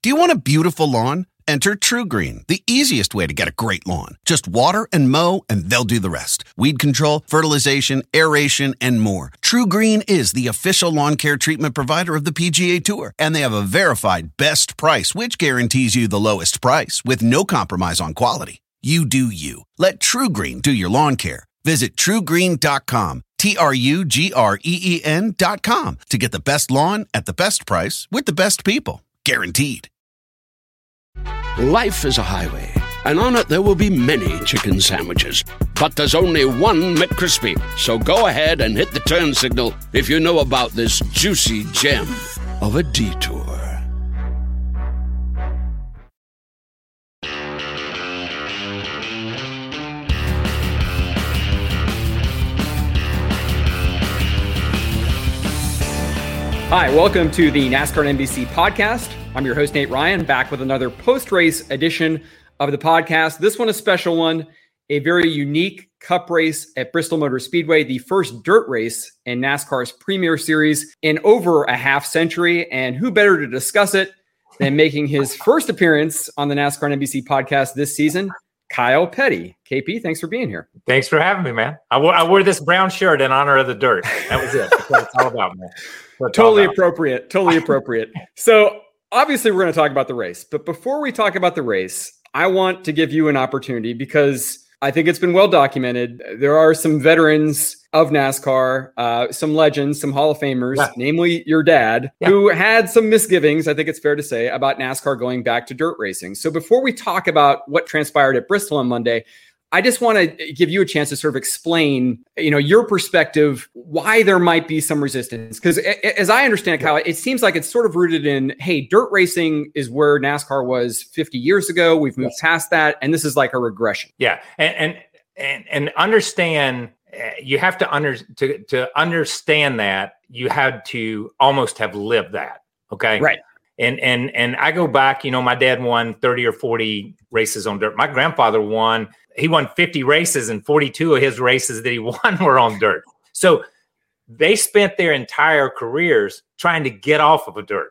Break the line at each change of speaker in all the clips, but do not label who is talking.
Do you want a beautiful lawn? Enter TruGreen, the easiest way to get a great lawn. Just water and mow, and they'll do the rest. Weed control, fertilization, aeration, and more. TruGreen is the official lawn care treatment provider of the PGA Tour, and they have a verified best price, which guarantees you the lowest price with no compromise on quality. You do you. Let TruGreen do your lawn care. Visit TruGreen.com, TruGreen.com, to get the best lawn at the best price with the best people. Guaranteed.
Life is a highway, and on it there will be many chicken sandwiches. But there's only one McCrispy. So go ahead and hit the turn signal if you know about this juicy gem of a detour.
Hi, welcome to the NASCAR and NBC podcast. I'm your host, Nate Ryan, back with another post-race edition of the podcast. This one, a special one, a very unique cup race at Bristol Motor Speedway, the first dirt race in NASCAR's Premier Series in over a half century. And who better to discuss it than making his first appearance on the NASCAR and NBC podcast this season, Kyle Petty. KP, thanks for being here.
Thanks for having me, man. I wore this brown shirt in honor of the dirt. That was it. That's what it's all about, man.
Totally appropriate. So obviously we're going to talk about the race, but before we talk about the race, I want to give you an opportunity because I think it's been well documented. There are some veterans of NASCAR, some legends, some Hall of Famers, namely your dad, who had some misgivings, I think it's fair to say, about NASCAR going back to dirt racing. So before we talk about what transpired at Bristol on Monday, I just want to give you a chance to sort of explain, your perspective, why there might be some resistance. Because as I understand it, Kyle, it seems like it's sort of rooted in, hey, dirt racing is where NASCAR was 50 years ago. We've moved past that. And this is like a regression.
Yeah. And understand, you have to understand that you had to almost have lived that. Okay.
Right.
And I go back, my dad won 30 or 40 races on dirt. My grandfather won 50 races, and 42 of his races that he won were on dirt. So they spent their entire careers trying to get off of a dirt.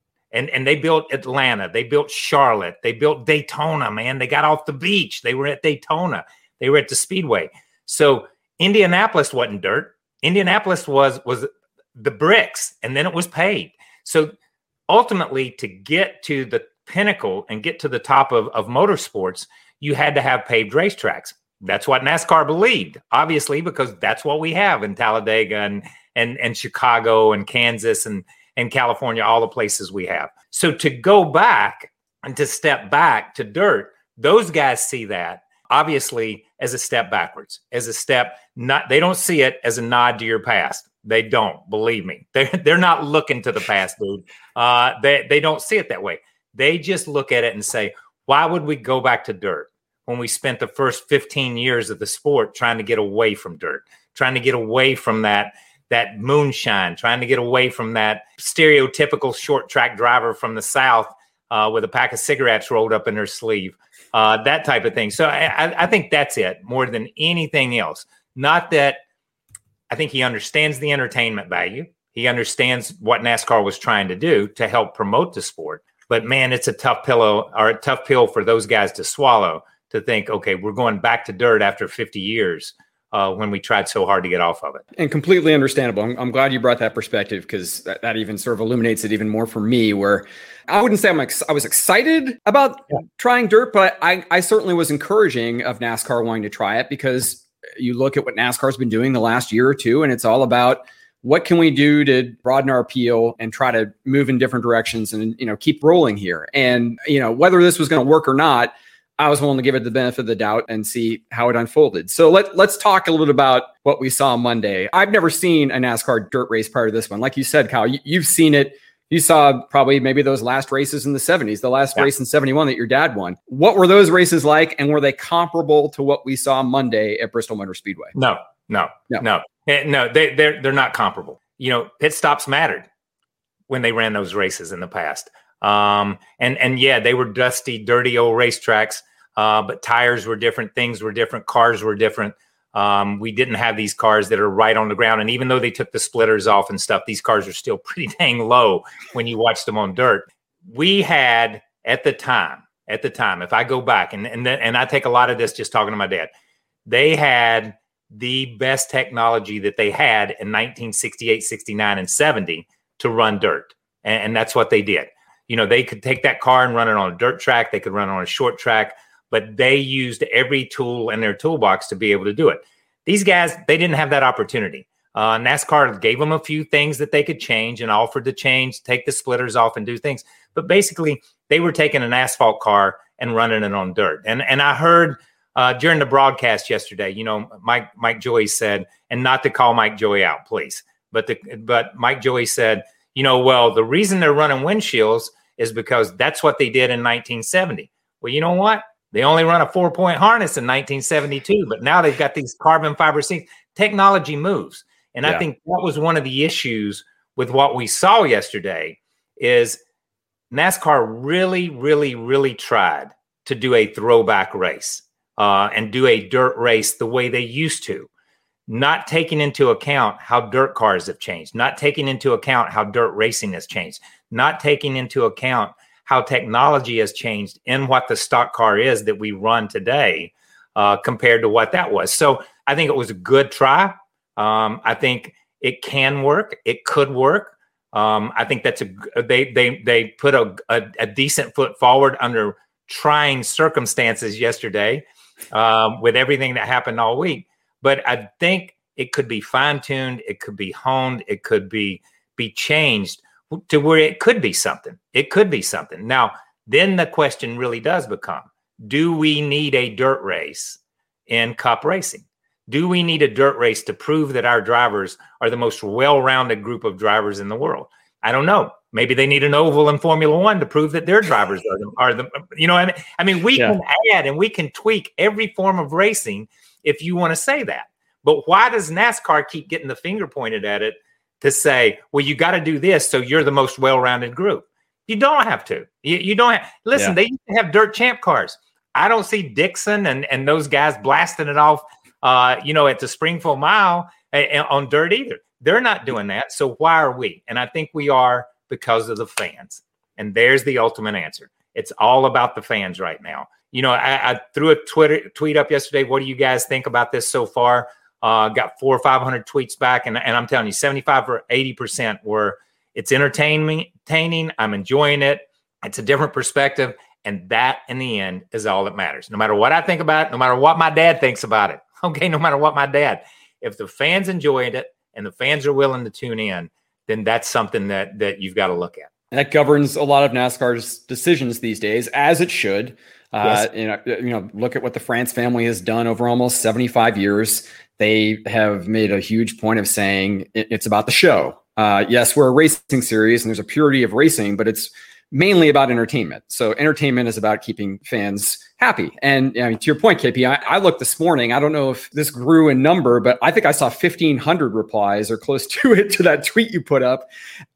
And they built Atlanta. They built Charlotte. They built Daytona, man. They got off the beach. They were at Daytona. They were at the Speedway. So Indianapolis wasn't dirt. Indianapolis was the bricks, and then it was paved. So ultimately, to get to the pinnacle and get to the top of motorsports, you had to have paved racetracks. That's what NASCAR believed, obviously, because that's what we have in Talladega and Chicago and Kansas and California, all the places we have. So to go back and to step back to dirt, those guys see that obviously as a step backwards, as a step, they don't see it as a nod to your past. They don't, believe me. They're not looking to the past, dude. They don't see it that way. They just look at it and say, why would we go back to dirt when we spent the first 15 years of the sport trying to get away from dirt, trying to get away from that moonshine, trying to get away from that stereotypical short track driver from the South with a pack of cigarettes rolled up in her sleeve, that type of thing. So I think that's it more than anything else. Not that I think he understands the entertainment value. He understands what NASCAR was trying to do to help promote the sport. But man, it's a tough pill for those guys to swallow, to think, okay, we're going back to dirt after 50 years when we tried so hard to get off of it.
And completely understandable. I'm glad you brought that perspective, because that even sort of illuminates it even more for me, where I wouldn't say I was excited about trying dirt, but I certainly was encouraging of NASCAR wanting to try it, because you look at what NASCAR's been doing the last year or two, and it's all about what can we do to broaden our appeal and try to move in different directions and, keep rolling here. And, whether this was going to work or not, I was willing to give it the benefit of the doubt and see how it unfolded. So let's talk a little bit about what we saw Monday. I've never seen a NASCAR dirt race prior to this one. Like you said, Kyle, you've seen it. You saw probably maybe those last races in the 70s, the last race in 71 that your dad won. What were those races like? And were they comparable to what we saw Monday at Bristol Motor Speedway?
No, they're not comparable. Pit stops mattered when they ran those races in the past. They were dusty, dirty old racetracks, but tires were different, things were different, cars were different. We didn't have these cars that are right on the ground. And even though they took the splitters off and stuff, these cars are still pretty dang low when you watch them on dirt. we had at the time, if I go back and I take a lot of this just talking to my dad, they had the best technology that they had in 1968, 69, and 70 to run dirt. And that's what they did. You know, they could take that car and run it on a dirt track. They could run it on a short track, but they used every tool in their toolbox to be able to do it. These guys, they didn't have that opportunity. NASCAR gave them a few things that they could change and offered to change, take the splitters off and do things. But basically, they were taking an asphalt car and running it on dirt. And I heard during the broadcast yesterday, you know, Mike Joey said, and not to call Mike Joey out, please, but Mike Joey said, you know, well, the reason they're running windshields is because that's what they did in 1970. Well, you know what? They only run a 4-point harness in 1972, but now they've got these carbon fiber seats. Technology moves. And I think that was one of the issues with what we saw yesterday is NASCAR really, really, really tried to do a throwback race and do a dirt race the way they used to, not taking into account how dirt cars have changed, not taking into account how dirt racing has changed, not taking into account how technology has changed in what the stock car is that we run today compared to what that was. So I think it was a good try. I think it can work. It could work. I think that's they put a decent foot forward under trying circumstances yesterday with everything that happened all week. But I think it could be fine-tuned. It could be honed. It could be changed to where it could be something. It could be something. Now, then the question really does become, do we need a dirt race in Cup racing? Do we need a dirt race to prove that our drivers are the most well-rounded group of drivers in the world? I don't know. Maybe they need an oval in Formula One to prove that their drivers are the you know, I mean, we can add and we can tweak every form of racing if you want to say that. But why does NASCAR keep getting the finger pointed at it to say, well, you got to do this so you're the most well-rounded group? You don't have to. You don't have. Listen, they used to have dirt champ cars. I don't see Dixon and those guys blasting it off, you know, at the Springfield Mile on dirt either. They're not doing that. So why are we? And I think we are because of the fans. And there's the ultimate answer. It's all about the fans right now. You know, I threw a tweet up yesterday. What do you guys think about this so far? Got 400 or 500 tweets back. And I'm telling you, 75 or 80% were, it's entertaining. I'm enjoying it. It's a different perspective. And that, in the end, is all that matters. No matter what I think about it, no matter what my dad thinks about it. Okay, no matter what my dad. If the fans enjoyed it and the fans are willing to tune in, then that's something that you've got to look at.
That governs a lot of NASCAR's decisions these days, as it should. Yes. You know, look at what the France family has done over almost 75 years. They have made a huge point of saying it's about the show. Yes, we're a racing series and there's a purity of racing, but it's mainly about entertainment. So entertainment is about keeping fans happy. And I mean, to your point, KP, I looked this morning. I don't know if this grew in number, but I think I saw 1,500 replies or close to it to that tweet you put up.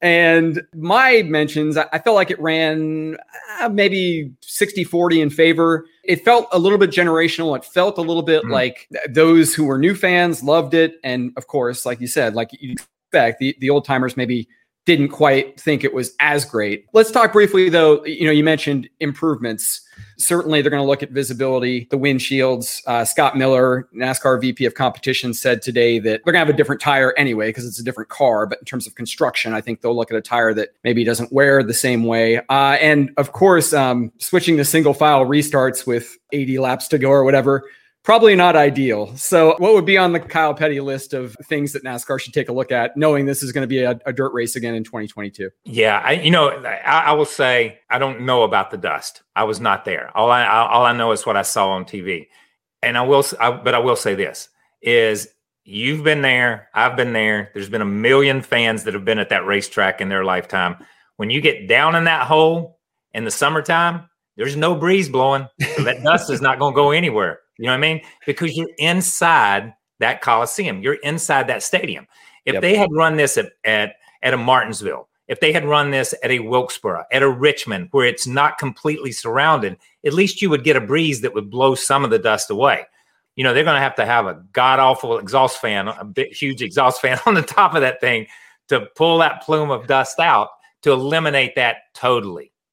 And my mentions, I felt like it ran maybe 60-40 in favor. It felt a little bit generational. It felt a little bit like those who were new fans loved it. And of course, like you said, like you'd expect, the old timers maybe didn't quite think it was as great. Let's talk briefly, though. You know, you mentioned improvements. Certainly, they're going to look at visibility, the windshields. Scott Miller, NASCAR VP of competition, said today that they're going to have a different tire anyway because it's a different car. But in terms of construction, I think they'll look at a tire that maybe doesn't wear the same way. And of course, switching to single file restarts with 80 laps to go or whatever, probably not ideal. So what would be on the Kyle Petty list of things that NASCAR should take a look at, knowing this is going to be a dirt race again in 2022?
Yeah, I will say I don't know about the dust. I was not there. All I know is what I saw on TV. And I will say this is you've been there. I've been there. There's been a million fans that have been at that racetrack in their lifetime. When you get down in that hole in the summertime, there's no breeze blowing. So that dust is not going to go anywhere. You know what I mean? Because you're inside that Coliseum. You're inside that stadium. If they had run this at a Martinsville, if they had run this at a Wilkesboro, at a Richmond, where it's not completely surrounded, at least you would get a breeze that would blow some of the dust away. You know, they're going to have a god-awful exhaust fan, a big, huge exhaust fan on the top of that thing to pull that plume of dust out to eliminate that totally.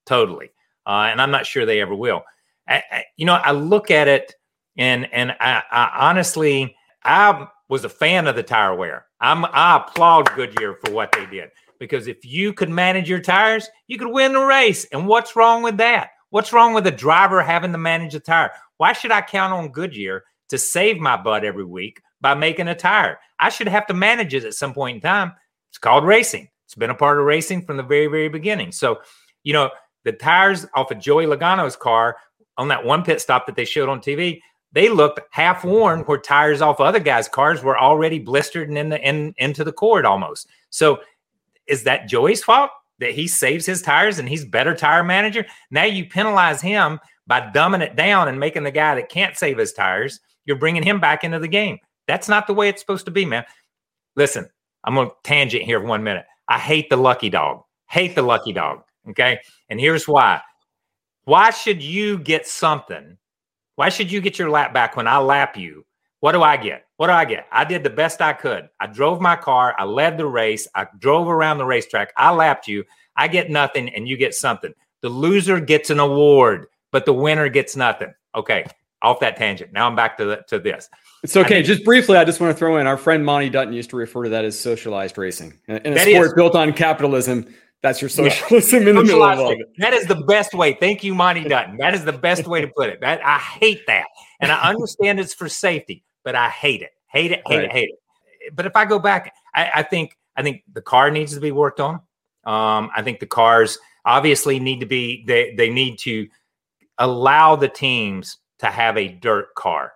totally. And I'm not sure they ever will. I look at it and I honestly, I was a fan of the tire wear. I applaud Goodyear for what they did, because if you could manage your tires, you could win the race. And what's wrong with that? What's wrong with a driver having to manage a tire? Why should I count on Goodyear to save my butt every week by making a tire? I should have to manage it at some point in time. It's called racing. It's been a part of racing from the very, very beginning. So, the tires off of Joey Logano's car on that one pit stop that they showed on TV, they looked half worn, where tires off other guys' cars were already blistered and into the cord almost. So is that Joey's fault that he saves his tires and he's better tire manager? Now you penalize him by dumbing it down and making the guy that can't save his tires, you're bringing him back into the game. That's not the way it's supposed to be, man. Listen, I'm going to tangent here for 1 minute. I hate the lucky dog. Hate the lucky dog. Okay. And here's why. Why should you get something? Why should you get your lap back when I lap you? What do I get? I did the best I could. I drove my car. I led the race. I drove around the racetrack. I lapped you. I get nothing and you get something. The loser gets an award, but the winner gets nothing. Okay. Off that tangent. Now I'm back to this.
It's okay. Just briefly, I just want to throw in, our friend Monty Dutton used to refer to that as socialized racing. In a sport built on capitalism, that's your socialism in the middle of all of it.
That is the best way. Thank you, Monty Dutton. That is the best way to put it. I hate that. And I understand it's for safety, but I hate it. Hate it. But if I go back, I think the car needs to be worked on. I think the cars obviously need to be, they need to allow the teams to have a dirt car.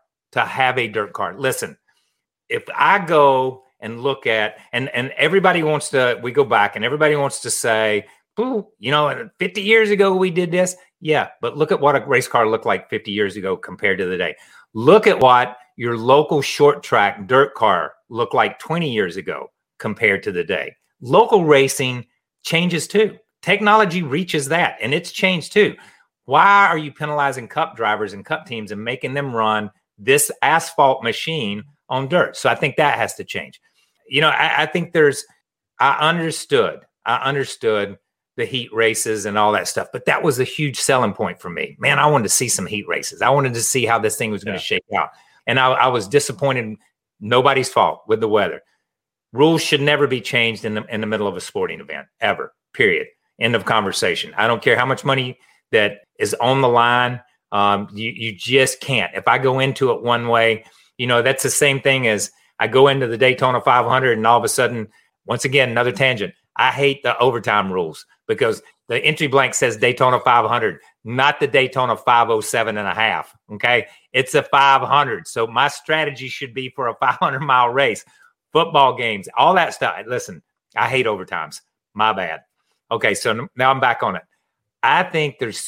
Listen, if I go and look at, and everybody wants to, we go back and everybody wants to say, ooh, 50 years ago we did this. Yeah, but look at what a race car looked like 50 years ago compared to the day. Look at what your local short track dirt car looked like 20 years ago compared to the day. Local racing changes too. Technology reaches that, and it's changed too. Why are you penalizing cup drivers and cup teams and making them run this asphalt machine on dirt? So I think that has to change. I think I understood the heat races and all that stuff, but that was a huge selling point for me. Man, I wanted to see some heat races. I wanted to see how this thing was going to shake out. And I was disappointed. Nobody's fault with the weather. Rules should never be changed in the middle of a sporting event, ever, period. End of conversation. I don't care how much money that is on the line. You just can't. If I go into it one way, that's the same thing as I go into the Daytona 500 and all of a sudden, once again, another tangent. I hate the overtime rules because the entry blank says Daytona 500, not the Daytona 507 and a half. Okay. It's a 500. So my strategy should be for a 500-mile race, football games, all that stuff. Listen, I hate overtimes. My bad. Okay. So now I'm back on it. I think there's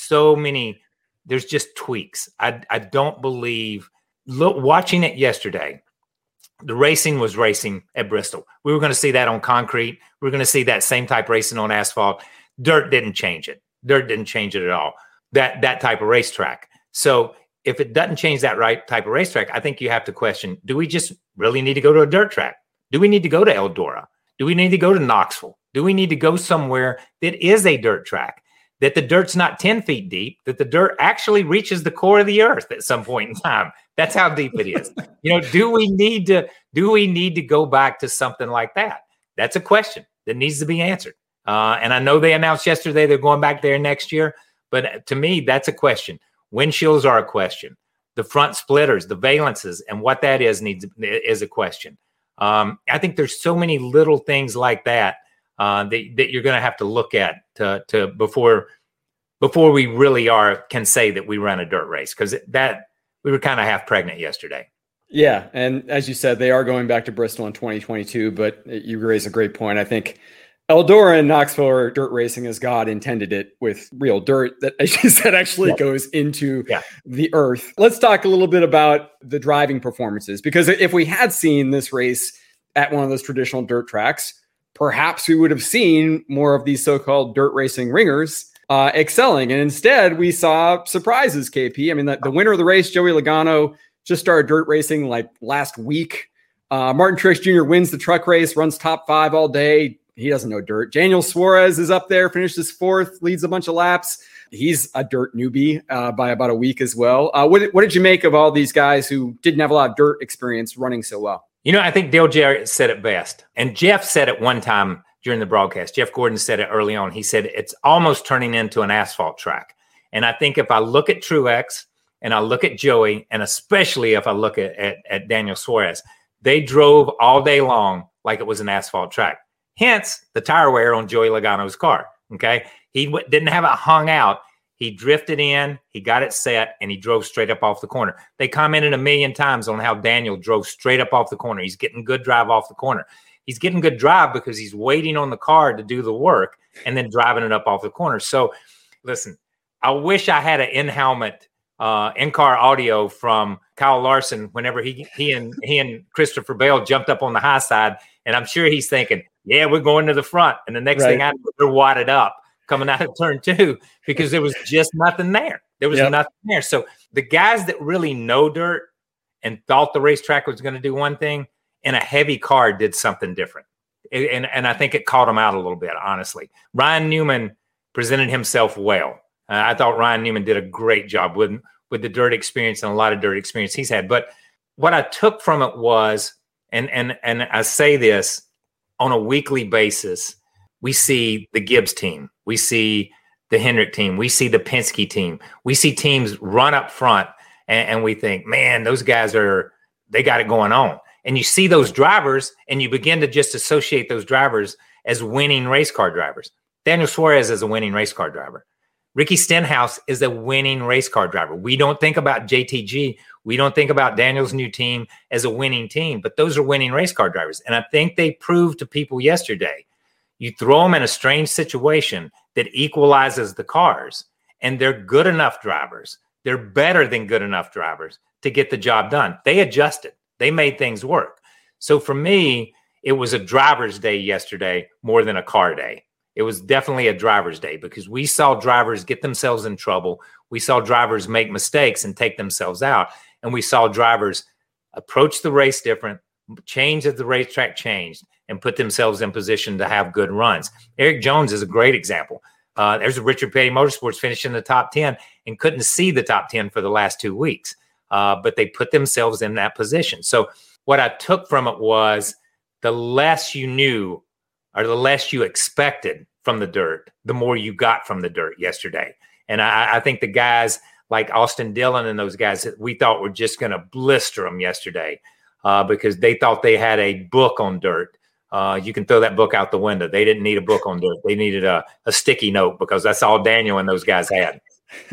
just tweaks. I don't believe, watching it yesterday, the racing was racing at Bristol. We were going to see that on concrete. We were going to see that same type racing on asphalt. Dirt didn't change it. At all. That type of racetrack. So if it doesn't change that type of racetrack, I think you have to question, do we just really need to go to a dirt track? Do we need to go to Eldora? Do we need to go to Knoxville? Do we need to go somewhere that is a dirt track? That the dirt's not 10 feet deep, that the dirt actually reaches the core of the earth at some point in time. That's how deep it is. Do we need to go back to something like that? That's a question that needs to be answered. And I know they announced yesterday they're going back there next year, but to me, that's a question. Windshields are a question. The front splitters, the valences, and what that is a question. I think there's so many little things like that that you're going to have to look at to before we really can say that we ran a dirt race, because that we were kind of half pregnant yesterday.
Yeah, and as you said, they are going back to Bristol in 2022. But you raise a great point. I think Eldora and Knoxville are dirt racing as God intended it, with real dirt that, as you said, actually goes into the earth. Let's talk a little bit about the driving performances, because if we had seen this race at one of those traditional dirt tracks, perhaps we would have seen more of these so-called dirt racing ringers excelling. And instead, we saw surprises, KP. I mean, the winner of the race, Joey Logano, just started dirt racing like last week. Martin Truex Jr. wins the truck race, runs top 5 all day. He doesn't know dirt. Daniel Suarez is up there, finishes 4th, leads a bunch of laps. He's a dirt newbie by about a week as well. What did you make of all these guys who didn't have a lot of dirt experience running so well?
I think Dale Jarrett said it best. And Jeff said it one time during the broadcast. Jeff Gordon said it early on. He said, it's almost turning into an asphalt track. And I think if I look at Truex and I look at Joey, and especially if I look at Daniel Suarez, they drove all day long like it was an asphalt track. Hence the tire wear on Joey Logano's car. Okay. He didn't have it hung out. He drifted in, he got it set, and he drove straight up off the corner. They commented a million times on how Daniel drove straight up off the corner. He's getting good drive off the corner. He's getting good drive because he's waiting on the car to do the work and then driving it up off the corner. So listen, I wish I had an in-helmet, in-car audio from Kyle Larson whenever he and Christopher Bell jumped up on the high side. And I'm sure he's thinking, yeah, we're going to the front. And the next thing I know, they're wadded up coming out of turn 2 because there was just nothing there. There was nothing there. So the guys that really know dirt and thought the racetrack was going to do one thing in a heavy car did something different. And I think it caught him out a little bit, honestly. Ryan Newman presented himself well. I thought Ryan Newman did a great job with the dirt experience and a lot of dirt experience he's had. But what I took from it was, and I say this on a weekly basis, we see the Gibbs team. We see the Hendrick team. We see the Penske team. We see teams run up front and we think, man, those guys they got it going on. And you see those drivers and you begin to just associate those drivers as winning race car drivers. Daniel Suarez is a winning race car driver. Ricky Stenhouse is a winning race car driver. We don't think about JTG. We don't think about Daniel's new team as a winning team, but those are winning race car drivers. And I think they proved to people yesterday, you throw them in a strange situation that equalizes the cars, and they're good enough drivers. They're better than good enough drivers to get the job done. They adjusted. They made things work. So for me, it was a driver's day yesterday more than a car day. It was definitely a driver's day because we saw drivers get themselves in trouble. We saw drivers make mistakes and take themselves out. And we saw drivers approach the race different, change as the racetrack changed, and put themselves in position to have good runs. Eric Jones is a great example. There's a Richard Petty Motorsports finishing in the top 10 and couldn't see the top 10 for the last 2 weeks. But they put themselves in that position. So what I took from it was the less you knew or the less you expected from the dirt, the more you got from the dirt yesterday. And I think the guys like Austin Dillon and those guys that we thought were just going to blister them yesterday because they thought they had a book on dirt. You can throw that book out the window. They didn't need a book on dirt. They needed a sticky note because that's all Daniel and those guys had.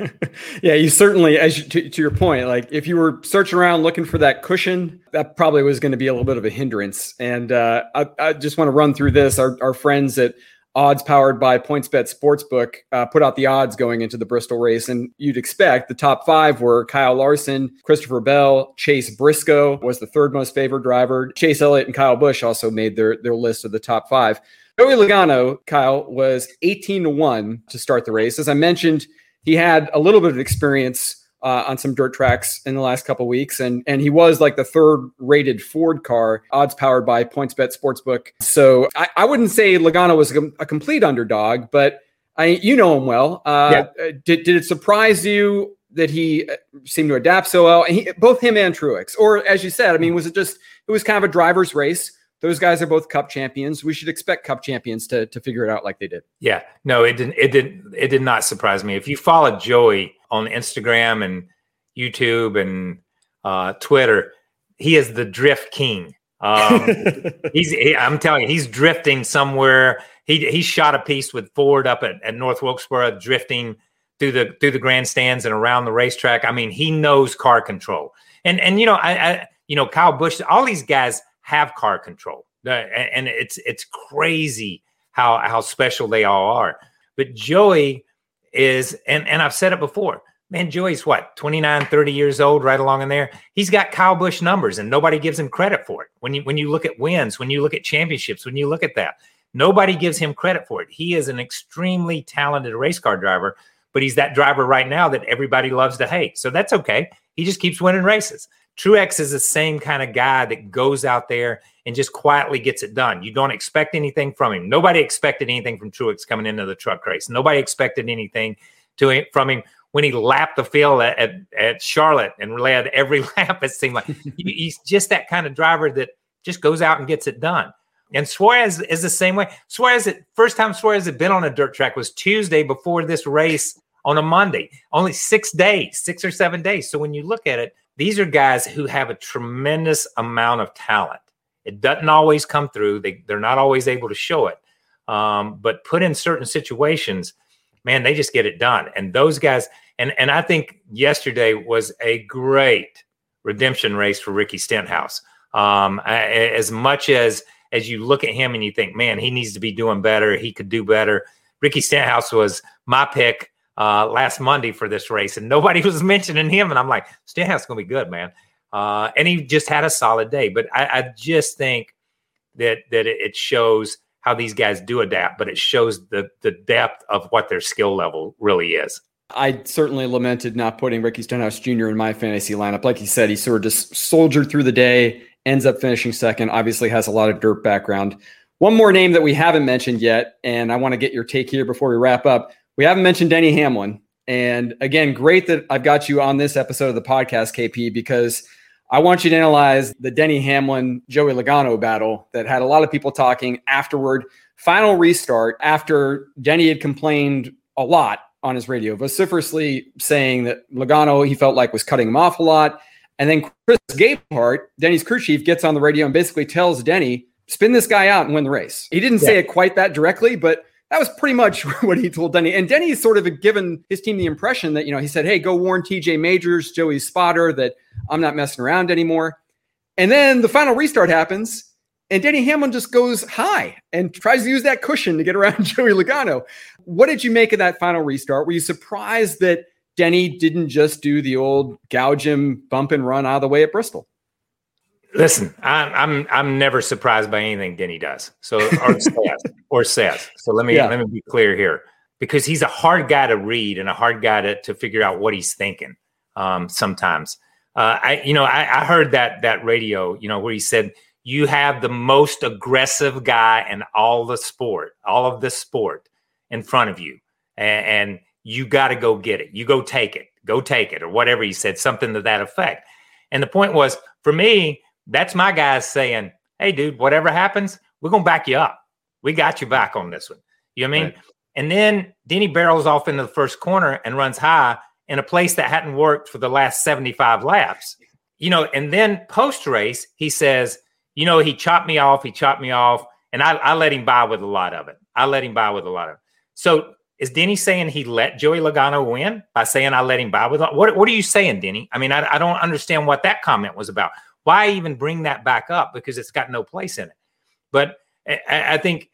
Yeah, you certainly, to your point, like if you were searching around looking for that cushion, that probably was going to be a little bit of a hindrance. And I just want to run through this. Our friends at Odds powered by PointsBet Sportsbook put out the odds going into the Bristol race. And you'd expect the top 5 were Kyle Larson, Christopher Bell, Chase Briscoe was the third most favored driver. Chase Elliott and Kyle Busch also made their list of the top 5. Joey Logano, Kyle, was 18-1 to start the race. As I mentioned, he had a little bit of experience on some dirt tracks in the last couple of weeks, and he was like the third rated Ford car, odds powered by PointsBet Sportsbook. So I wouldn't say Logano was a complete underdog, but you know him well. Did it surprise you that he seemed to adapt so well? And both him and Truex, or as you said, I mean, was it was kind of a driver's race? Those guys are both Cup champions. We should expect Cup champions to figure it out like they did. Yeah,
no, it did not surprise me. If you follow Joey on Instagram and YouTube and Twitter, he is the drift king. I'm telling you, he's drifting somewhere. He shot a piece with Ford up at North Wilkesboro, drifting through the grandstands and around the racetrack. I mean, he knows car control. And Kyle Busch, all these guys have car control, and it's crazy how special they all are. But Joey is, and I've said it before, man, Joey's 29, 30 years old, right along in there. He's got Kyle Busch numbers, and nobody gives him credit for it. When you look at wins, when you look at championships, when you look at that, nobody gives him credit for it. He is an extremely talented race car driver, but he's that driver right now that everybody loves to hate. So that's okay. He just keeps winning races. Truex is the same kind of guy that goes out there and just quietly gets it done. You don't expect anything from him. Nobody expected anything from Truex coming into the truck race. Nobody expected anything from him when he lapped the field at Charlotte and led every lap. It seemed like he's just that kind of driver that just goes out and gets it done. And Suarez is the same way. First time Suarez had been on a dirt track was Tuesday before this race on a Monday. Only 6 or 7 days. So when you look at it, these are guys who have a tremendous amount of talent. It doesn't always come through. They're not always able to show it. But put in certain situations, man, they just get it done. And those guys, and I think yesterday was a great redemption race for Ricky Stenhouse. As much as you look at him and you think, man, he needs to be doing better. He could do better. Ricky Stenhouse was my pick last Monday for this race, and nobody was mentioning him. And I'm like, Stenhouse is going to be good, man. And he just had a solid day. But I just think that it shows how these guys do adapt, but it shows the depth of what their skill level really is.
I certainly lamented not putting Ricky Stenhouse Jr. in my fantasy lineup. Like you said, he sort of just soldiered through the day, ends up finishing second, obviously has a lot of dirt background. One more name that we haven't mentioned yet, and I want to get your take here before we wrap up. We haven't mentioned Denny Hamlin. And again, great that I've got you on this episode of the podcast, KP, because I want you to analyze the Denny Hamlin, Joey Logano battle that had a lot of people talking afterward. Final restart after Denny had complained a lot on his radio, vociferously saying that Logano, he felt like was cutting him off a lot. And then Chris Gabehart, Denny's crew chief, gets on the radio and basically tells Denny, spin this guy out and win the race. He didn't say it quite that directly, but that was pretty much what he told Denny. And Denny sort of given his team the impression that, he said, hey, go warn TJ Majors, Joey's spotter, that I'm not messing around anymore. And then the final restart happens, and Denny Hamlin just goes high and tries to use that cushion to get around Joey Logano. What did you make of that final restart? Were you surprised that Denny didn't just do the old gouge him, bump and run out of the way at Bristol?
Listen, I'm never surprised by anything Denny does. So or says. So let me be clear here, because he's a hard guy to read and a hard guy to figure out what he's thinking. Sometimes, I heard that radio, where he said you have the most aggressive guy in all of the sport in front of you, and you got to go get it. You go take it, or whatever he said, something to that effect. And the point was, for me, that's my guys saying, hey, dude, whatever happens, we're going to back you up. We got you back on this one. You know what I mean? Right. And then Denny barrels off into the first corner and runs high in a place that hadn't worked for the last 75 laps. And then post-race, he says, he chopped me off, and I let him by with a lot of it. So is Denny saying he let Joey Logano win by saying I let him by with it? What are you saying, Denny? I mean, I don't understand what that comment was about. Why even bring that back up? Because it's got no place in it. But I think,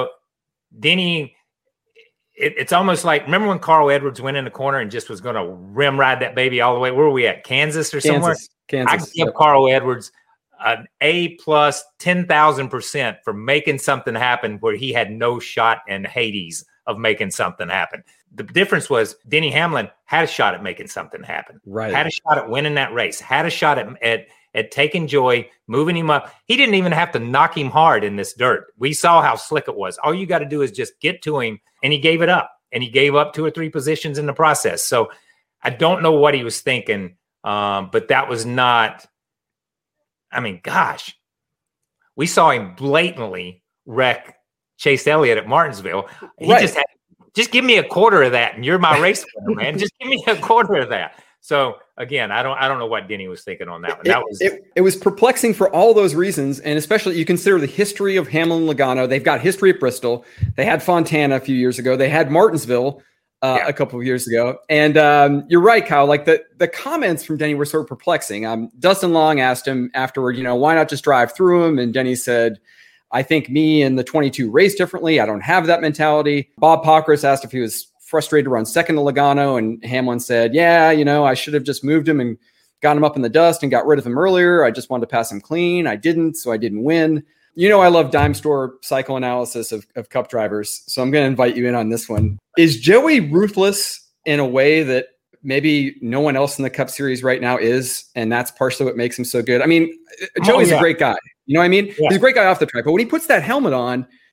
Denny, it's almost like, remember when Carl Edwards went in the corner and just was going to rim ride that baby all the way? Where were we at? Kansas or somewhere?
Kansas.
I give Carl Edwards an A+ 10,000% for making something happen where he had no shot in Hades of making something happen. The difference was Denny Hamlin had a shot at making something happen.
Right.
Had a shot at winning that race. Had a shot at taking Joey, moving him up. He didn't even have to knock him hard in this dirt. We saw how slick it was. All you got to do is just get to him, and he gave it up. And he gave up 2 or 3 positions in the process. So I don't know what he was thinking, but that was not – I mean, gosh. We saw him blatantly wreck Chase Elliott at Martinsville. He just give me a quarter of that, and you're my race winner, man. Just give me a quarter of that. So again, I don't know what Denny was thinking on that one.
It was perplexing for all those reasons, and especially you consider the history of Hamlin and Logano. They've got history at Bristol. They had Fontana a few years ago. They had Martinsville a couple of years ago. And you're right, Kyle. Like the comments from Denny were sort of perplexing. Dustin Long asked him afterward, why not just drive through him? And Denny said, I think me and the 22 race differently. I don't have that mentality. Bob Pockrass asked if he was frustrated to run second to Logano, and Hamlin said, I should have just moved him and got him up in the dust and got rid of him earlier. I just wanted to pass him clean. I didn't, so I didn't win. I love dime store psychoanalysis of Cup drivers, so I'm going to invite you in on this one. Is Joey ruthless in a way that maybe no one else in the Cup Series right now is, and that's partially what makes him so good? I mean, Joey's a great guy. You know what I mean? Yeah. He's a great guy off the track, but when he puts that helmet on,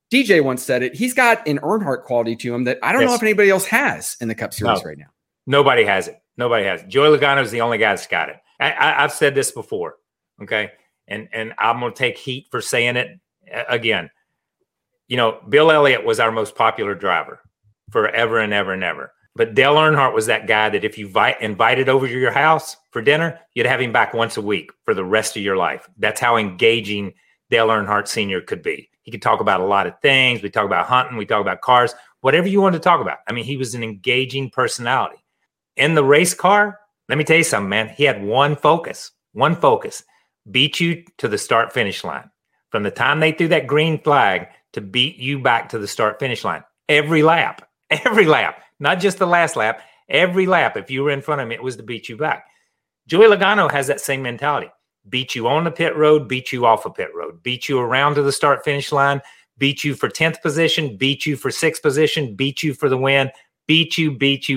DJ once said it. He's got an Earnhardt quality to him that I don't know if anybody else has in the Cup Series right now.
Nobody has it. Nobody has it. Joey Logano is the only guy that's got it. I've said this before, okay? And I'm going to take heat for saying it again. You know, Bill Elliott was our most popular driver forever and ever and ever. But Dale Earnhardt was that guy that if you invited over to your house for dinner, you'd have him back once a week for the rest of your life. That's how engaging Dale Earnhardt Sr. could be. He could talk about a lot of things. We talk about hunting. We talk about cars, whatever you want to talk about. I mean, he was an engaging personality. In the race car, let me tell you something, man. He had one focus, beat you to the start-finish line. From the time they threw that green flag to beat you back to the start-finish line. Every lap, not just the last lap, every lap. If you were in front of him, it was to beat you back. Joey Logano has that same mentality. Beat you on the pit road, beat you off a pit road, beat you around to the start-finish line, beat you for 10th position, beat you for 6th position, beat you for the win, beat you.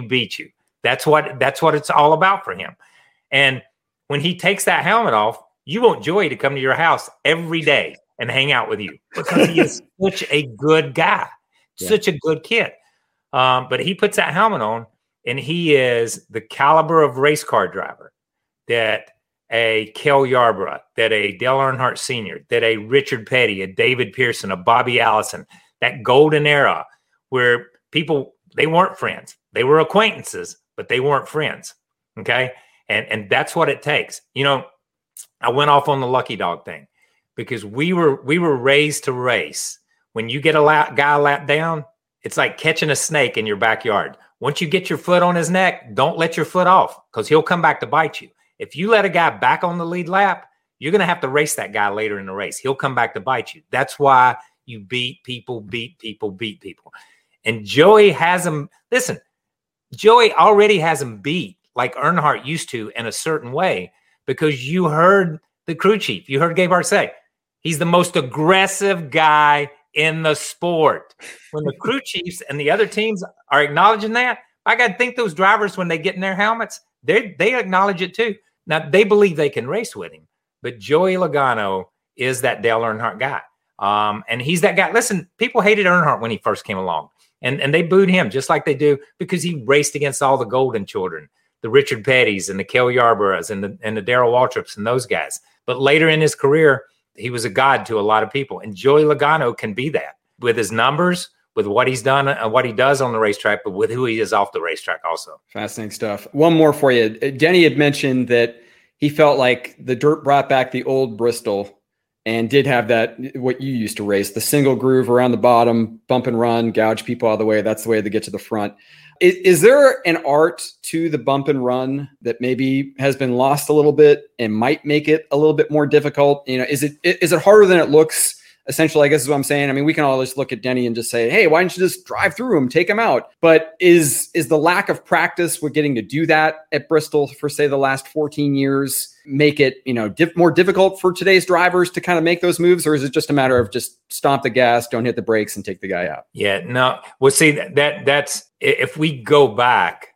That's what it's all about for him. And when he takes that helmet off, you want Joey to come to your house every day and hang out with you because he is such a good guy, such a good kid. But he puts that helmet on, and he is the caliber of race car driver that a Cale Yarborough, that a Dale Earnhardt Sr., that a Richard Petty, a David Pearson, a Bobby Allison, that golden era where people, they weren't friends. They were acquaintances, but they weren't friends. Okay. And that's what it takes. You know, I went off on the lucky dog thing because we were raised to race. When you get a guy lap down, it's like catching a snake in your backyard. Once you get your foot on his neck, don't let your foot off because he'll come back to bite you. If you let a guy back on the lead lap, you're going to have to race that guy later in the race. He'll come back to bite you. That's why you beat people. And Joey has him. Listen, Joey already has him beat like Earnhardt used to in a certain way because you heard the crew chief. You heard Gabehart say, he's the most aggressive guy in the sport. When the crew chiefs and the other teams are acknowledging that, I got to think those drivers, when they get in their helmets, they acknowledge it too. Now, they believe they can race with him, but Joey Logano is that Dale Earnhardt guy. And he's that guy. Listen, people hated Earnhardt when he first came along, and they booed him just like they do because he raced against all the golden children, the Richard Pettys and the Cale Yarboroughs and the Darrell Waltrips and those guys. But later in his career, he was a god to a lot of people. And Joey Logano can be that with his numbers, with what he's done and what he does on the racetrack, but with who he is off the racetrack also.
Fascinating stuff. One more for you. Denny had mentioned that he felt like the dirt brought back the old Bristol and did have that, what you used to race, the single groove around the bottom, bump and run, gouge people out of the way. That's the way they get to the front. Is there an art to the bump and run that maybe has been lost a little bit and might make it a little bit more difficult? You know, is it harder than it looks? Essentially, I guess is what I'm saying. I mean, we can all just look at Denny and just say, hey, why don't you just drive through him, take him out? But is the lack of practice with getting to do that at Bristol for, say, the last 14 years make it, you know, more difficult for today's drivers to kind of make those moves? Or is it just a matter of just stomp the gas, don't hit the brakes, and take the guy out?
Yeah, no. Well, see, that's if we go back,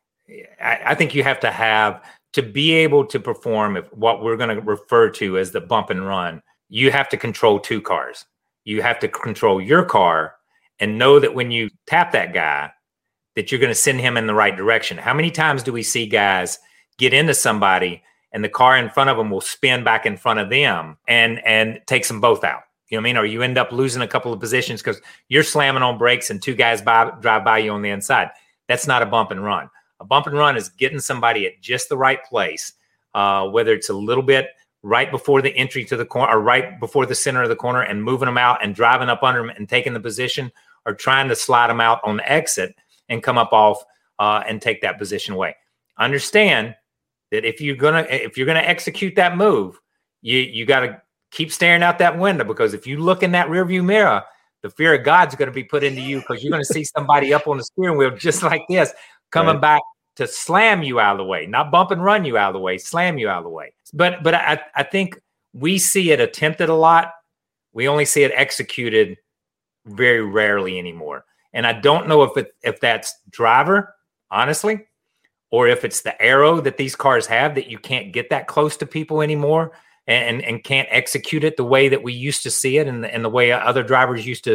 I think you have to be able to perform what we're going to refer to as the bump and run. You have to control two cars. You have to control your car and know that when you tap that guy, that you're going to send him in the right direction. How many times do we see guys get into somebody and the car in front of them will spin back in front of them and takes them both out? You know what I mean? Or you end up losing a couple of positions because you're slamming on brakes and two guys drive by you on the inside. That's not a bump and run. A bump and run is getting somebody at just the right place, whether it's a little bit right before the entry to the corner or right before the center of the corner and moving them out and driving up under them and taking the position, or trying to slide them out on the exit and come up off and take that position away. Understand that if you're gonna execute that move, you got to keep staring out that window, because if you look in that rearview mirror, the fear of God's going to be put into you, because you're going to see somebody up on the steering wheel just like this coming back to slam you out of the way, not bump and run you out of the way, slam you out of the way. But I think we see it attempted a lot. We only see it executed very rarely anymore. And I don't know if that's driver, honestly, or if it's the aero that these cars have that you can't get that close to people anymore and can't execute it the way that we used to see it and the way other drivers used to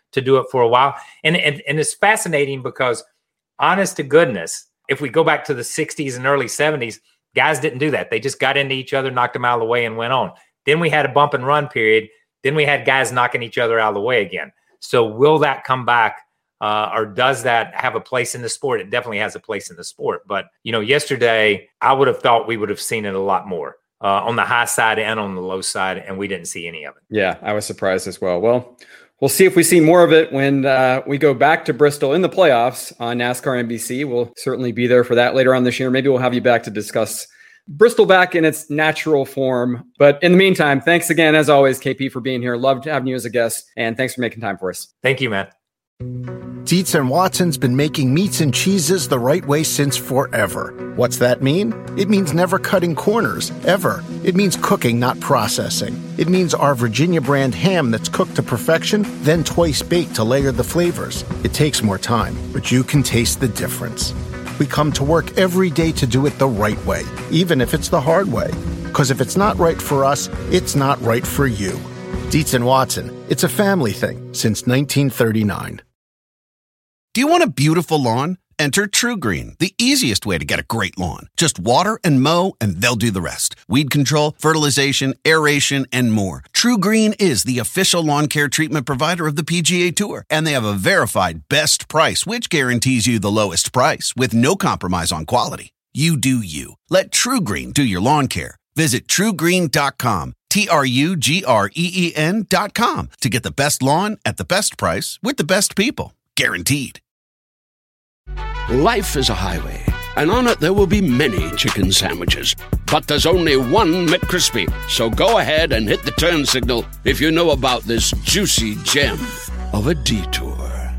to do it for a while. And it's fascinating because, honest to goodness, if we go back to the 60s and early 70s, guys didn't do that. They just got into each other, knocked them out of the way, and went on. Then we had a bump and run period. Then we had guys knocking each other out of the way again. So will that come back, or does that have a place in the sport? It definitely has a place in the sport. But, yesterday, I would have thought we would have seen it a lot more on the high side and on the low side, and we didn't see any of it.
Yeah, I was surprised as well. Well, we'll see if we see more of it when we go back to Bristol in the playoffs on NASCAR NBC. We'll certainly be there for that later on this year. Maybe we'll have you back to discuss Bristol back in its natural form. But in the meantime, thanks again, as always, KP, for being here. Loved having you as a guest, and thanks for making time for us.
Thank you, man.
Dietz & Watson's been making meats and cheeses the right way since forever. What's that mean? It means never cutting corners, ever. It means cooking, not processing. It means our Virginia brand ham that's cooked to perfection, then twice baked to layer the flavors. It takes more time, but you can taste the difference. We come to work every day to do it the right way, even if it's the hard way. Because if it's not right for us, it's not right for you. Dietz & Watson, it's a family thing since 1939.
Do you want a beautiful lawn? Enter TruGreen, the easiest way to get a great lawn. Just water and mow, and they'll do the rest. Weed control, fertilization, aeration, and more. TruGreen is the official lawn care treatment provider of the PGA Tour, and they have a verified best price, which guarantees you the lowest price with no compromise on quality. You do you. Let TruGreen do your lawn care. Visit TruGreen.com, TruGreen.com, to get the best lawn at the best price with the best people. Guaranteed.
Life is a highway, and on it there will be many chicken sandwiches. But there's only one McCrispy. So go ahead and hit the turn signal if you know about this juicy gem of a detour.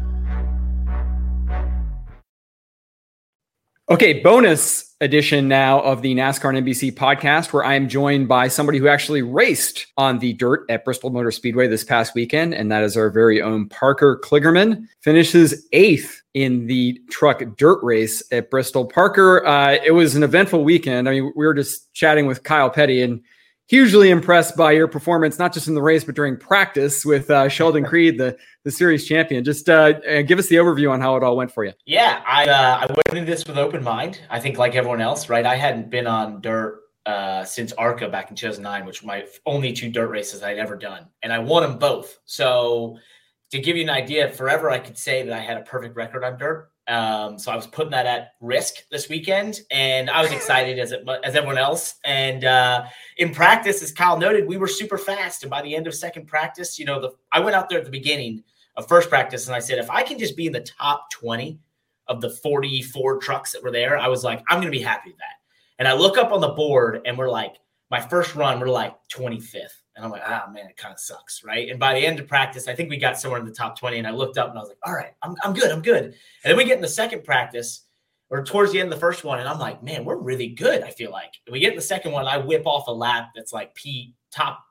Okay, bonus edition now of the NASCAR and NBC podcast, where I am joined by somebody who actually raced on the dirt at Bristol Motor Speedway this past weekend, and that is our very own Parker Kligerman. Finishes 8th in the truck dirt race at Bristol. Parker, it was an eventful weekend. I mean, we were just chatting with Kyle Petty, and hugely impressed by your performance, not just in the race, but during practice with Sheldon Creed, the series champion. Just give us the overview on how it all went for you.
Yeah, I went into this with open mind. I think like everyone else, right? I hadn't been on dirt since ARCA back in 2009, which were my only 2 dirt races I'd ever done. And I won them both. So to give you an idea, forever I could say that I had a perfect record on dirt. So I was putting that at risk this weekend, and I was excited as everyone else. And in practice, as Kyle noted, we were super fast. And by the end of second practice, I went out there at the beginning of first practice, and I said, if I can just be in the top 20 of the 44 trucks that were there, I was like, I'm going to be happy with that. And I look up on the board, and we're like, my first run, we're like 25th. And I'm like, man, it kind of sucks, right? And by the end of practice, I think we got somewhere in the top 20. And I looked up and I was like, all right, I'm good. And then we get in the second practice, or towards the end of the first one, and I'm like, man, we're really good, I feel like. And we get in the second one, and I whip off a lap that's like top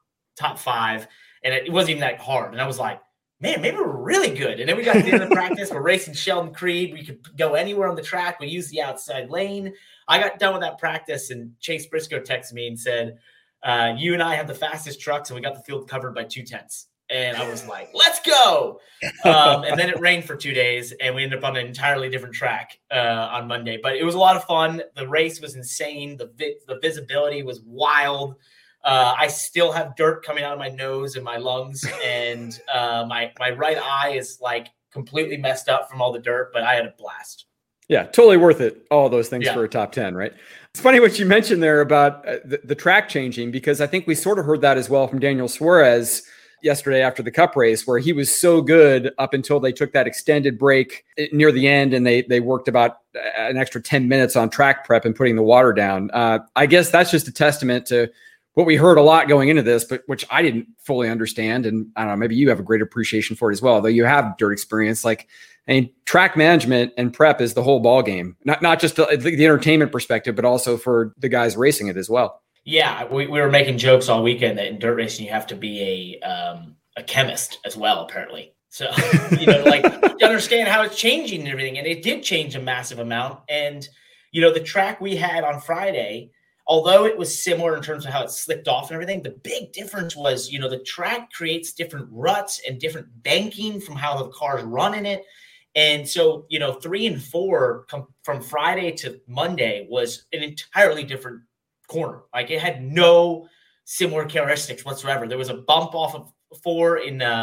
5, and it wasn't even that hard. And I was like, man, maybe we're really good. And then we got to the end of the practice. We're racing Sheldon Creed. We could go anywhere on the track. We used the outside lane. I got done with that practice, and Chase Briscoe texted me and said, you and I have the fastest trucks, and we got the field covered by 2/10. And I was like, let's go. And then it rained for 2 days, and we ended up on an entirely different track on Monday. But it was a lot of fun. The race was insane. The visibility was wild. I still have dirt coming out of my nose and my lungs, and my right eye is like completely messed up from all the dirt, but I had a blast.
Yeah, totally worth it. All those things for a top 10, right? It's funny what you mentioned there about the track changing, because I think we sort of heard that as well from Daniel Suarez yesterday after the Cup race, where he was so good up until they took that extended break near the end, and they worked about an extra 10 minutes on track prep and putting the water down. I guess that's just a testament to what we heard a lot going into this, but which I didn't fully understand. And I don't know, maybe you have a great appreciation for it as well, though you have dirt experience. Track management and prep is the whole ball game, not just the entertainment perspective, but also for the guys racing it as well.
Yeah, we were making jokes all weekend that in dirt racing you have to be a chemist as well, apparently. So you understand how it's changing and everything, and it did change a massive amount. And the track we had on Friday, although it was similar in terms of how it slipped off and everything, the big difference was, the track creates different ruts and different banking from how the cars run in it. And so, 3 and 4 from Friday to Monday was an entirely different corner. Like, it had no similar characteristics whatsoever. There was a bump off of 4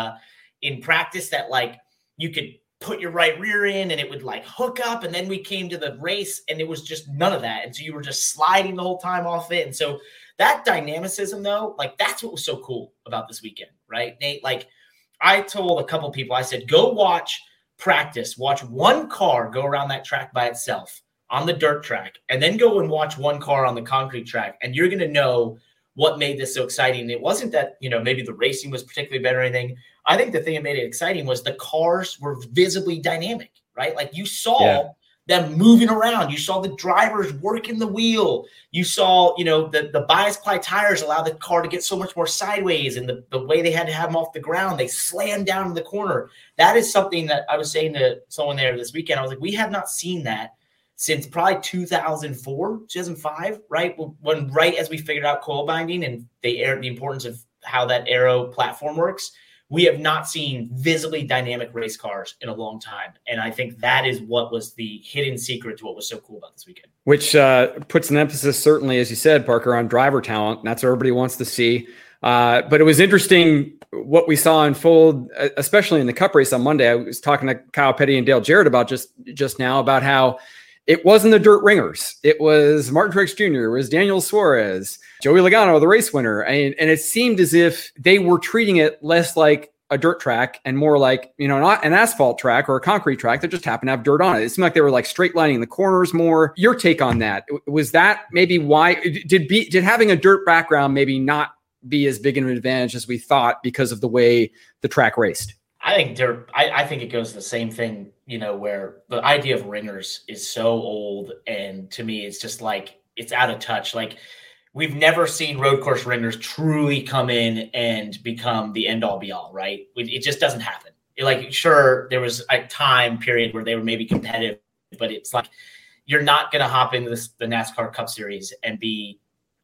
in practice that, like, you could put your right rear in and it would like hook up. And then we came to the race and it was just none of that. And so you were just sliding the whole time off it. And so that dynamicism, though, like, that's what was so cool about this weekend, right, Nate? Like, I told a couple people, I said, go watch practice, watch one car go around that track by itself on the dirt track, and then go and watch one car on the concrete track. And you're going to know what made this so exciting. It wasn't that, maybe the racing was particularly better or anything. I think the thing that made it exciting was the cars were visibly dynamic, right? Like, you saw them moving around. You saw the drivers working the wheel. You saw, the bias ply tires allow the car to get so much more sideways, and the way they had to have them off the ground, they slammed down in the corner. That is something that I was saying to someone there this weekend. I was like, we have not seen that since probably 2004, 2005, right? When right as we figured out coil binding and the importance of how that aero platform works, we have not seen visibly dynamic race cars in a long time. And I think that is what was the hidden secret to what was so cool about this weekend.
Which puts an emphasis, certainly, as you said, Parker, on driver talent. And that's what everybody wants to see. But it was interesting what we saw unfold, especially in the Cup race on Monday. I was talking to Kyle Petty and Dale Jarrett about just now about how it wasn't the dirt ringers. It was Martin Truex Jr., it was Daniel Suarez, Joey Logano, the race winner. And it seemed as if they were treating it less like a dirt track and more like, not an asphalt track or a concrete track that just happened to have dirt on it. It seemed like they were like straight lining the corners more. Your take on that? Was that maybe why did having a dirt background maybe not be as big an advantage as we thought because of the way the track raced?
I think I think it goes the same thing, where the idea of ringers is so old. And to me, it's just like, it's out of touch. Like, we've never seen road course ringers truly come in and become the end all be all, right? It just doesn't happen. Sure, there was a time period where they were maybe competitive, but it's like, you're not going to hop into the NASCAR Cup Series and be,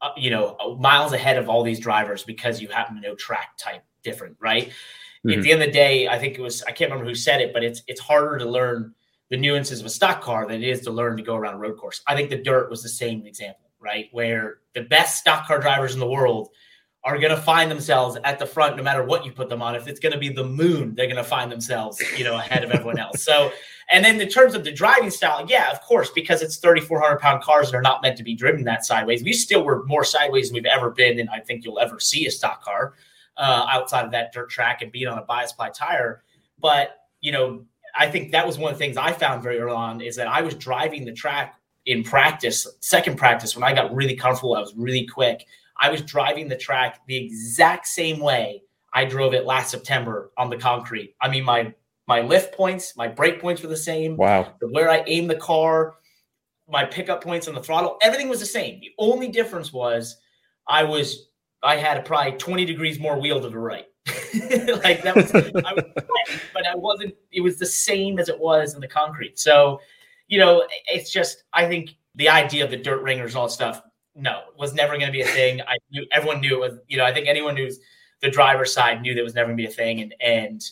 miles ahead of all these drivers because you happen to know track type different, right? At the end of the day, I think I can't remember who said it, but it's harder to learn the nuances of a stock car than it is to learn to go around a road course. I think the dirt was the same example, right? Where the best stock car drivers in the world are going to find themselves at the front no matter what you put them on. If it's going to be the moon, they're going to find themselves, ahead of everyone else. So, and then in terms of the driving style, yeah, of course, because it's 3,400-pound cars and are not meant to be driven that sideways. We still were more sideways than we've ever been, and I think you'll ever see a stock car outside of that dirt track and being on a bias ply tire. But, I think that was one of the things I found very early on, is that I was driving the track in practice, second practice, when I got really comfortable, I was really quick. I was driving the track the exact same way I drove it last September on the concrete. I mean, my lift points, my brake points were the same.
Wow.
Where I aimed the car, my pickup points on the throttle, everything was the same. The only difference was I had probably 20 degrees more wheel to the right. Like, that was, but I wasn't, it was the same as it was in the concrete. So, it's just, I think the idea of the dirt ringers and all that stuff, no, it was never going to be a thing. Everyone knew it was, I think anyone who's the driver's side knew that was never going to be a thing. And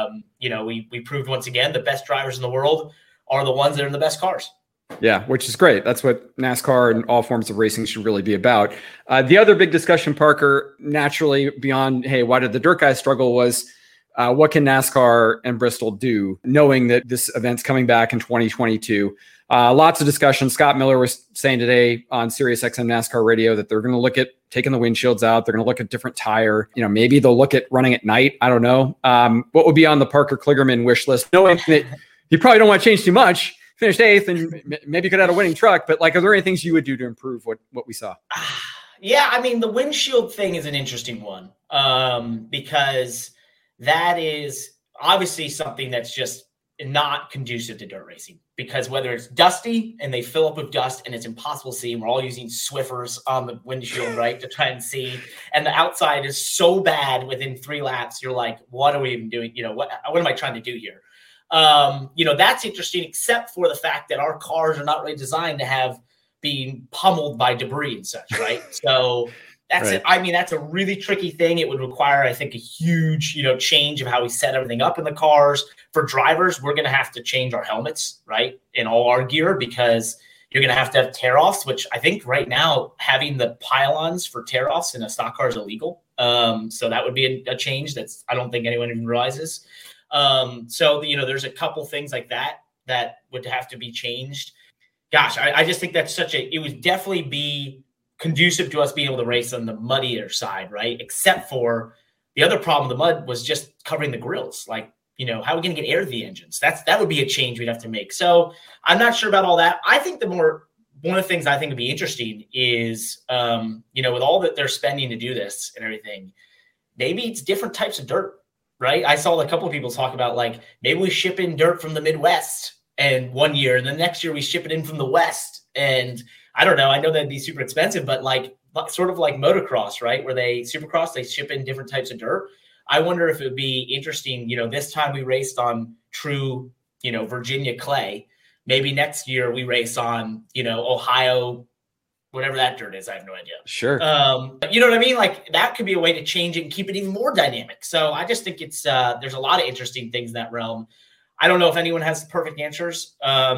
we proved once again, the best drivers in the world are the ones that are in the best cars.
Yeah, which is great. That's what NASCAR and all forms of racing should really be about. The other big discussion, Parker, naturally beyond, hey, why did the dirt guys struggle, was what can NASCAR and Bristol do, knowing that this event's coming back in 2022? Lots of discussion. Scott Miller was saying today on SiriusXM NASCAR radio that they're going to look at taking the windshields out. They're going to look at different tire. Maybe they'll look at running at night. I don't know. What would be on the Parker Kligerman wish list, knowing that you probably don't want to change too much? Finished 8th and maybe could have a winning truck, but are there any things you would do to improve what we saw?
Yeah, I mean, the windshield thing is an interesting one because that is obviously something that's just not conducive to dirt racing, because whether it's dusty and they fill up with dust and it's impossible to see, and we're all using Swiffers on the windshield, right, to try and see, and the outside is so bad within 3 laps, you're like, what are we even doing? What am I trying to do here? That's interesting, except for the fact that our cars are not really designed to have being pummeled by debris and such, right? So that's
Right.
it. I mean, that's a really tricky thing. It would require, I think, a huge, change of how we set everything up in the cars. For drivers, we're going to have to change our helmets, right, in all our gear, because you're going to have tear-offs, which I think right now having the pylons for tear-offs in a stock car is illegal. So that would be a change that's I don't think anyone even realizes. So there's a couple things like that would have to be changed. Gosh, I just think that's it would definitely be conducive to us being able to race on the muddier side, right? Except for the other problem, the mud was just covering the grills. Like, how are we going to get air to the engines? That would be a change we'd have to make. So I'm not sure about all that. I think one of the things I think would be interesting is, with all that they're spending to do this and everything, maybe it's different types of dirt, right? I saw a couple of people talk about like, maybe we ship in dirt from the Midwest and one year, and the next year we ship it in from the West. And I don't know. I know that'd be super expensive, but sort of like motocross, right? Where they ship in different types of dirt. I wonder if it would be interesting, this time we raced on true, Virginia clay. Maybe next year we race on, Ohio, whatever that dirt is. I have no idea.
Sure.
But you know what I mean? Like that could be a way to change it and keep it even more dynamic. So I just think it's there's a lot of interesting things in that realm. I don't know if anyone has the perfect answers,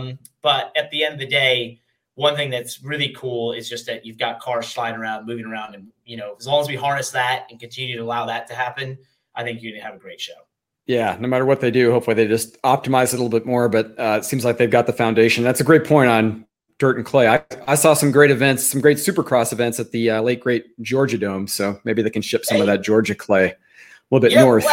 but at the end of the day, one thing that's really cool is just that you've got cars sliding around, moving around, and as long as we harness that and continue to allow that to happen, I think you're going to have a great show.
Yeah, no matter what they do, hopefully they just optimize it a little bit more, but it seems like they've got the foundation. That's a great point on dirt and clay. I saw some great events, some great supercross events at the late, great Georgia Dome, so maybe they can ship some of that Georgia clay a little bit north.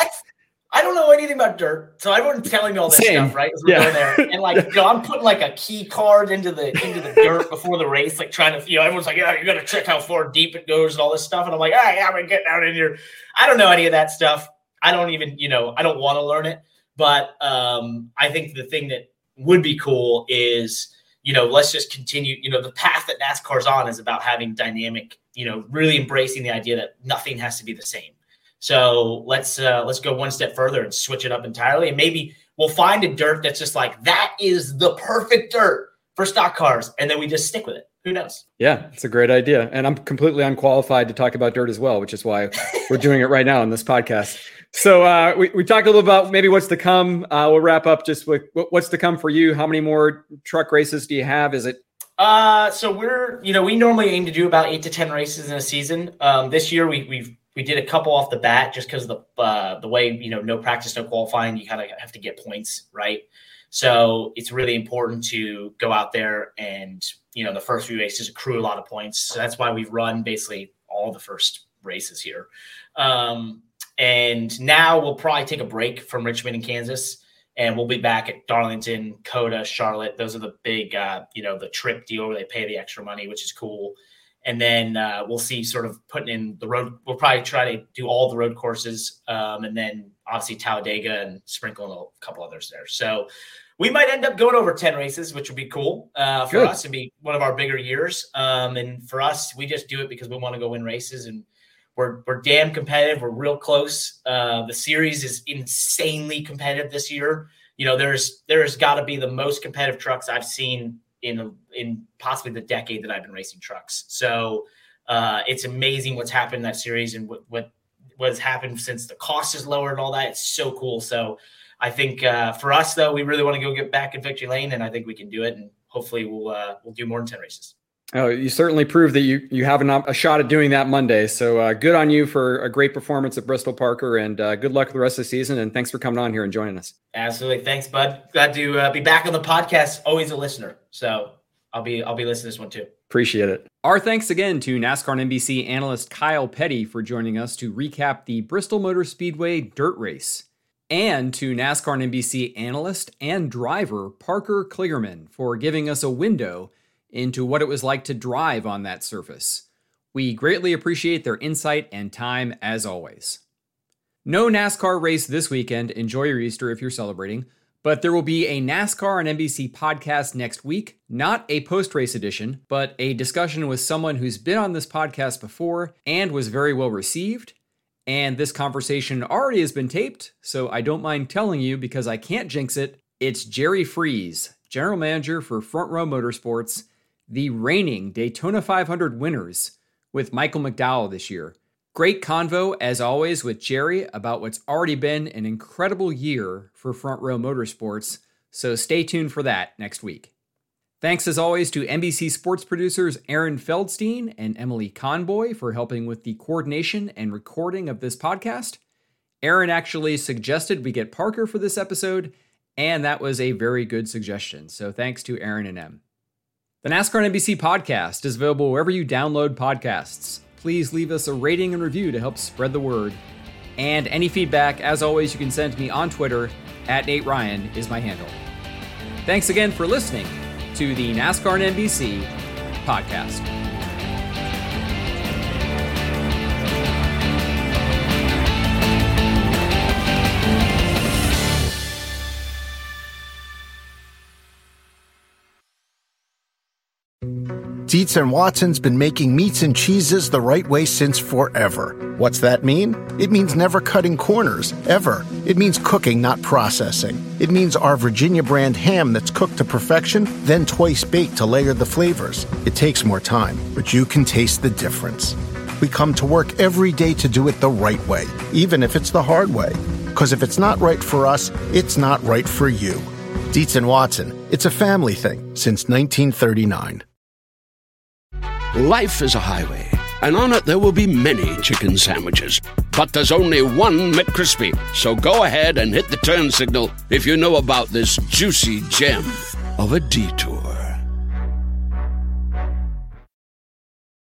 I don't know anything about dirt, so everyone's telling me all this stuff, right? As we're going there, and I'm putting a key card into the dirt before the race, trying to, everyone's like, yeah, you got to check how far deep it goes and all this stuff, and I'm like, all right, I'm gonna get down in here. I don't know any of that stuff. I don't even, I don't want to learn it, but I think the thing that would be cool is, let's just continue. The path that NASCAR's on is about having dynamic, really embracing the idea that nothing has to be the same. So let's go one step further and switch it up entirely. And maybe we'll find a dirt that's just that is the perfect dirt for stock cars. And then we just stick with it. Who knows? Yeah,
it's a great idea. And I'm completely unqualified to talk about dirt as well, which is why we're doing it right now on this podcast. So we talked a little about maybe what's to come. We'll wrap up just with what's to come for you. How many more truck races do you have? Is it?
So we're, we normally aim to do about 8 to 10 races in a season. This year we did a couple off the bat just because the way, no practice, no qualifying, you kind of have to get points, right? So it's really important to go out there and, the first few races accrue a lot of points. So that's why we've run basically all the first races here. And now we'll probably take a break from Richmond and Kansas, and we'll be back at Darlington, Coda, Charlotte. Those are the big, the trip deal where they pay the extra money, which is cool. And then we'll see sort of putting in the road. We'll probably try to do all the road courses. And then obviously Talladega and sprinkle in a couple others there. So we might end up going over 10 races, which would be cool for us. It'd be one of our bigger years. And for us, we just do it because we want to go win races, and we're damn competitive. We're real close. The series is insanely competitive this year. There's got to be the most competitive trucks I've seen in possibly the decade that I've been racing trucks. So it's amazing what's happened in that series and what's happened since the cost is lower and all that. It's so cool. So I think for us though, we really want to go get back in victory lane, and I think we can do it. And hopefully we'll do more than 10 races.
Oh, you certainly proved that you have a shot at doing that Monday. So good on you for a great performance at Bristol, Parker, and good luck with the rest of the season. And thanks for coming on here and joining us.
Absolutely. Thanks, bud. Glad to be back on the podcast. Always a listener. So I'll be listening to this one too.
Appreciate it. Our thanks again to NASCAR and NBC analyst Kyle Petty for joining us to recap the Bristol Motor Speedway dirt race, and to NASCAR and NBC analyst and driver Parker Kligerman for giving us a window into what it was like to drive on that surface. We greatly appreciate their insight and time as always. No NASCAR race this weekend. Enjoy your Easter if you're celebrating. But there will be a NASCAR and NBC podcast next week. Not a post-race edition, but a discussion with someone who's been on this podcast before and was very well received. And this conversation already has been taped, so I don't mind telling you because I can't jinx it. It's Jerry Freese, general manager for Front Row Motorsports, the reigning Daytona 500 winners with Michael McDowell this year. Great convo, as always, with Jerry about what's already been an incredible year for Front Row Motorsports, so stay tuned for that next week. Thanks, as always, to NBC Sports producers Aaron Feldstein and Emily Conboy for helping with the coordination and recording of this podcast. Aaron actually suggested we get Parker for this episode, and that was a very good suggestion, so thanks to Aaron and Em. The NASCAR and NBC podcast is available wherever you download podcasts. Please leave us a rating and review to help spread the word. And any feedback, as always, you can send to me on Twitter, @NateRyan is my handle. Thanks again for listening to the NASCAR and NBC podcast.
Dietz and Watson's been making meats and cheeses the right way since forever. What's that mean? It means never cutting corners, ever. It means cooking, not processing. It means our Virginia brand ham that's cooked to perfection, then twice baked to layer the flavors. It takes more time, but you can taste the difference. We come to work every day to do it the right way, even if it's the hard way. Because if it's not right for us, it's not right for you. Dietz and Watson, it's a family thing since 1939.
Life is a highway, and on it there will be many chicken sandwiches. But there's only one McCrispy. So go ahead and hit the turn signal if you know about this juicy gem of a detour.